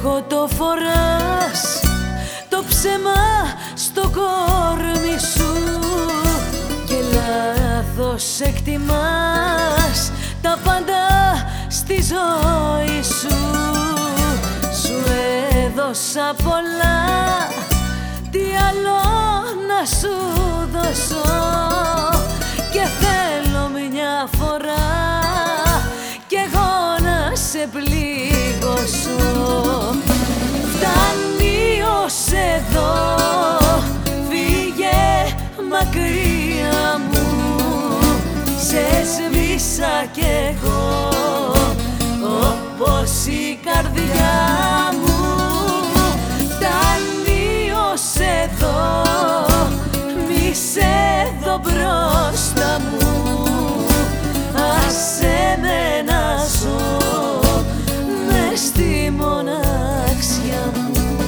στόχο το φοράς, το ψέμα στο κόρμι σου και λάθος εκτιμάς τα πάντα στη ζωή σου. Σου έδωσα πολλά, τι άλλο να σου δώσω, και θέλω μια φορά κι εγώ να σε πληγώσω. Φτάνει ως εδώ, φύγε μακριά μου, σε σβήσα κι εγώ όπως η καρδιά μου. Φτάνει ως εδώ, μη σε δω μπροστά μου, άσε με να ζω μες στη μοναξιά μου.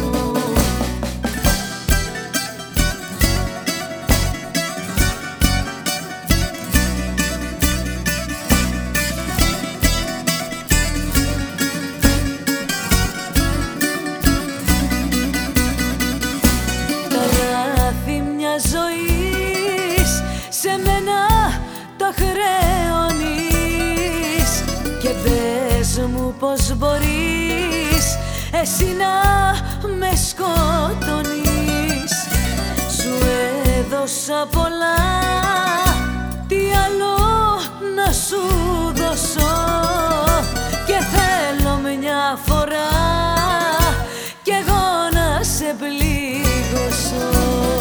Ζωής σε μένα τα χρεώνεις και πες μου πως μπορείς εσύ να με σκοτώνεις. Σου έδωσα πολλά, τι άλλο να σου δώσω, και θέλω μια φορά κι εγώ να σε πληγώσω.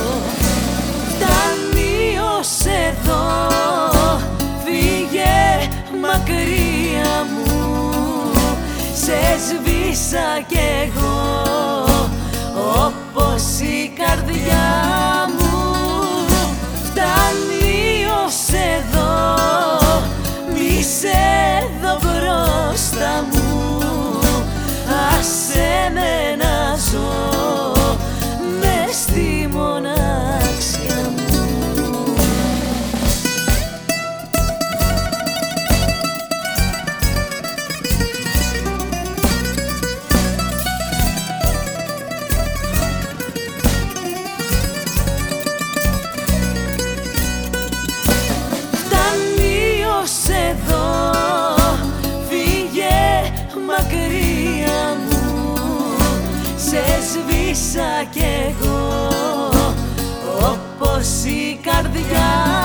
Φτάνει ως εδώ, φύγε μακριά μου, σε σβήσα κι εγώ όπως η καρδιά μου. Φτάνει ως εδώ, μη σε δω μπροστά μου, άσε με να ζω μες στη μοναξιά μου. Μακριά μου, σε σβήσα κι εγώ όπως η καρδιά